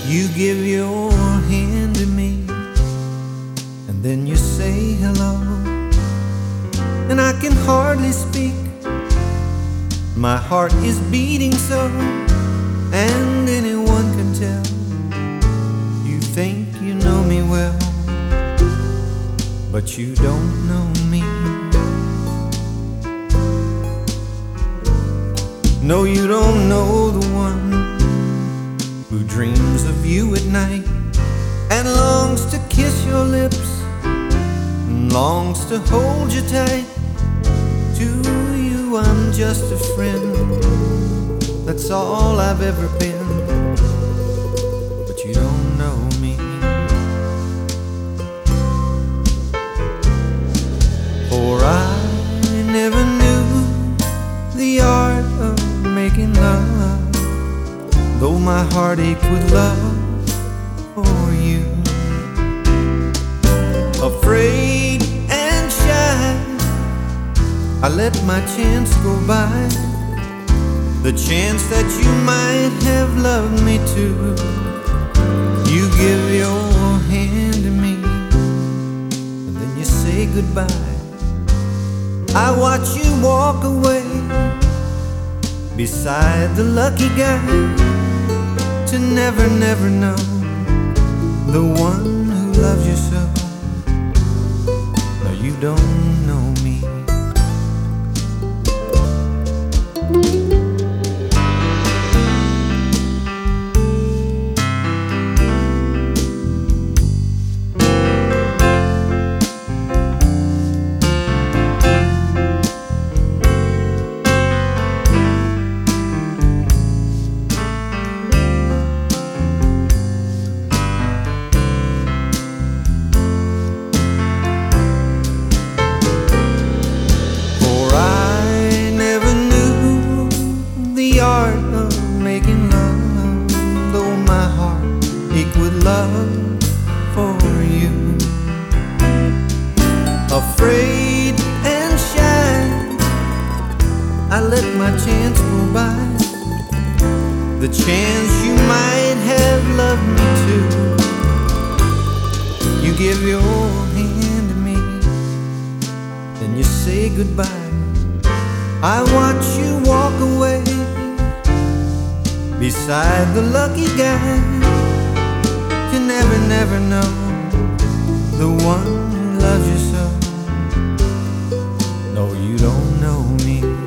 You give your hand to me, and then you say hello, and I can hardly speak. My heart is beating so, and anyone can tell. You think you know me well, but you don't know me. No, you don't know the one who dreams of you at night and longs to kiss your lips and longs to hold you tight. To you I'm just a friend, that's all I've ever been, but you don't know me. For I never knew the art of making love, though my heart ached with love for you. Afraid and shy, I let my chance go by, the chance that you might have loved me too. You give your hand to me, and then you say goodbye. I watch you walk away beside the lucky guy, to never, never know the one who loves you so. No, you don't know me. Love for you. Afraid and shy, I let my chance go by, the chance you might have loved me too. You give your hand to me, then you say goodbye. I watch you walk away beside the lucky guy, to never, never know the one who loves you so. No, you don't know me.